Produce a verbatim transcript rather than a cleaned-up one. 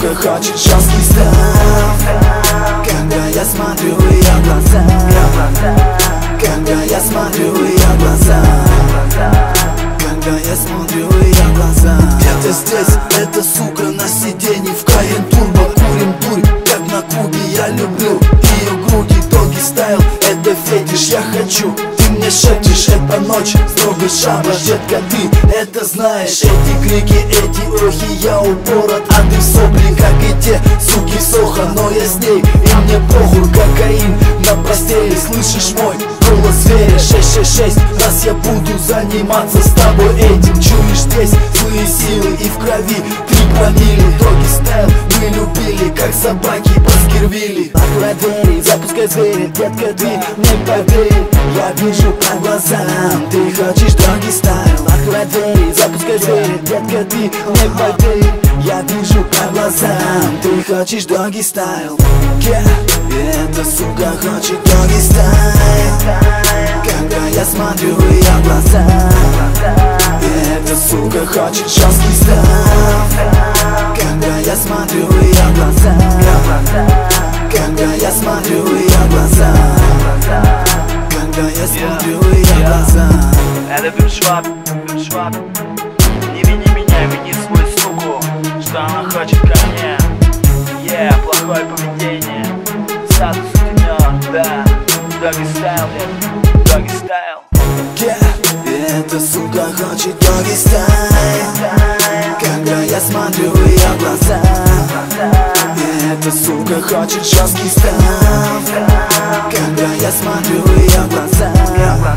сука хочет жесткий став. Когда я смотрю в ее глаза, когда я смотрю в ее глаза, когда я смотрю в ее глаза. Где-то здесь эта сука на сиденье в Каен Турбо. Курим дурь, как на Кубе, я люблю ее груди. Доги стайл, это фетиш, я хочу. Ты мне шепчешь, это ночь, строго шаба. Детка, ты это знаешь. Эти крики, эти охи, я упорот, а ты в сопли, как и те суки Соха. Но я с ней, и мне похуй, кокаин на постели. Слышишь мой голос зверя? Шесть шесть шесть, раз я буду заниматься с тобой этим. Чуешь здесь злые силы и в крови три промилле. Доги стайл мы любили, как собаки Баскервилли. Открой двери, запускай зверя, детка, ты не поверь. Я вижу по глазам, ты хочешь доги стайл. Открой двери, запускай зверя, детка, ты не поверь. Я вижу по глазам, ты хочешь доги стайл. Yeah. И эта сука хочет доги стайл. Когда я смотрю в ее глаза, и эта сука хочет жесткий став. Когда я смотрю в ее глаза, когда я смотрю в ее глаза, когда я смотрю в ее глаза. Это Биршваб, Биршваб. Не вини меня, вини свою суку, что она хочет ко мне. Yeah, плохое поведение, статус сутенер, да. Доги стайл, доги стайл. Yeah. И эта сука хочет доги стайл. Когда я смотрю в ее глаза, и эта сука хочет жесткий став. Когда я смотрю в ее глаза,